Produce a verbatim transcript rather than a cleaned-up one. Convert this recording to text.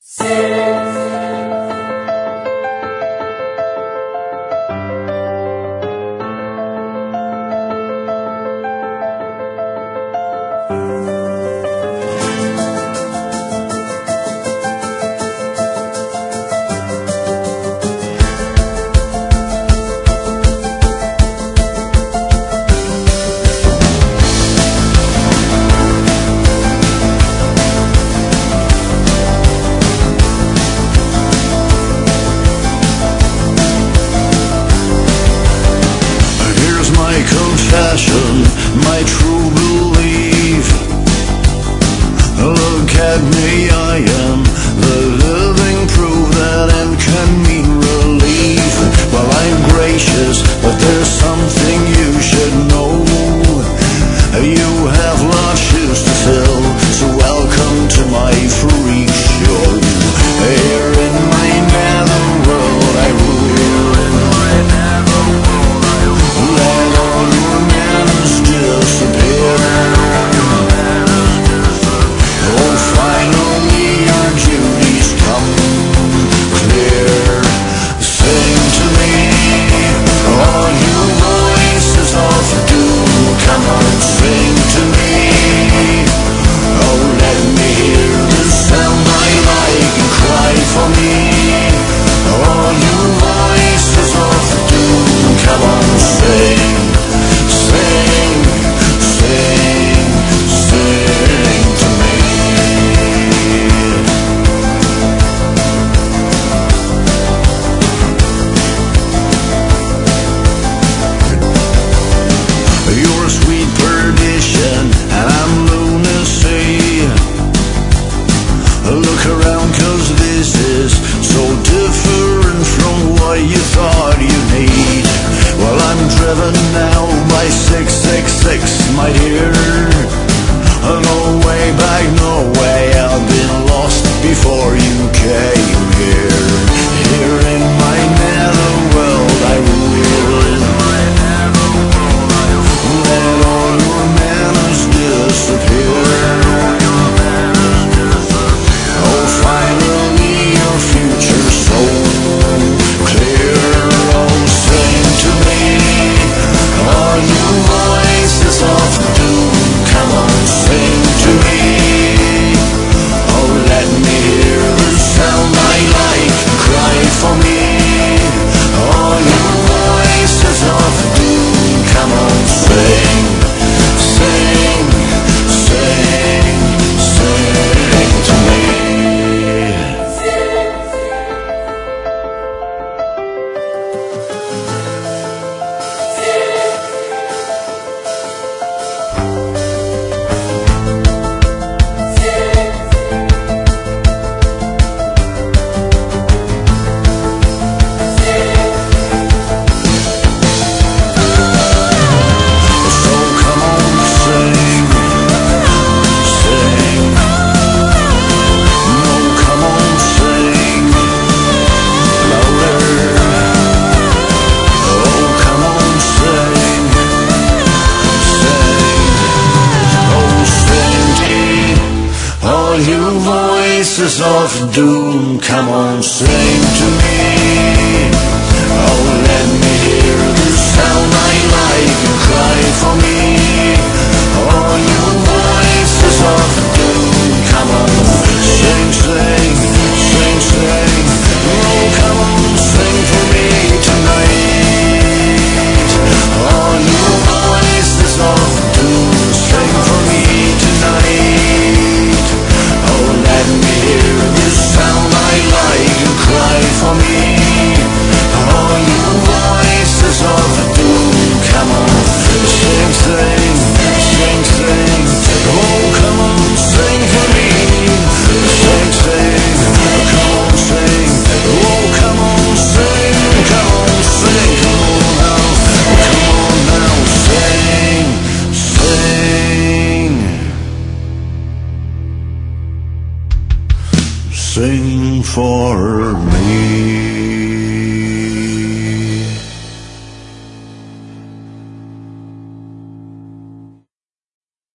Confession, my true belief. Look at me, I am the living proof that end can mean relief. Well, I'm gracious, but there's something you should know. You have lost shoes to fill, so welcome to my freak show. Here in my netherworld I rule. In my netherworld I rule. Let all your manners disappear. Oh, finally your duties come clear. Sing to me, all you voices of doom. Come on, sing to me. Oh, let me hear the sound I like and cry for me. All you voices of doom, come on, sing. Sing, sing, sing to me. You're a sweet perdition and I'm lunacy. Look around, cause this is so different from what you thought you need. Well, I'm driven now by six six six, my dear. No way back, no way, I've been lost before you came here. Here in my netherworld I rule. In my netherworld I rule. Let all your manners disappear. Oh, finally your future's so clear. Oh, sing to me, all you voices of doom. Come on, sing to me. Oh, let me hear the sound I like, cry for me. All you voices of doom, come on, sing, sing, sing, sing to me. So come on, sing, sing. No, come on, sing louder. Oh, come on, sing, sing. Oh, sing to me, all you voices of doom. Come on, sing to me. Oh, let me hear the sound I like and cry for me. All you voices of doom, come on, sing, sing, sing, sing. Oh, come on, sing for me tonight. All you voices of doom, sing for me tonight. Oh, let me hear the sound I like and cry for me. All you voices of doom, come on, sing, sing, sing, sing. Oh, come on, sing for me. Sing, sing, come on, sing. Oh, come on, sing, come on, sing. Come on now, come on now, sing, sing. Sing for me.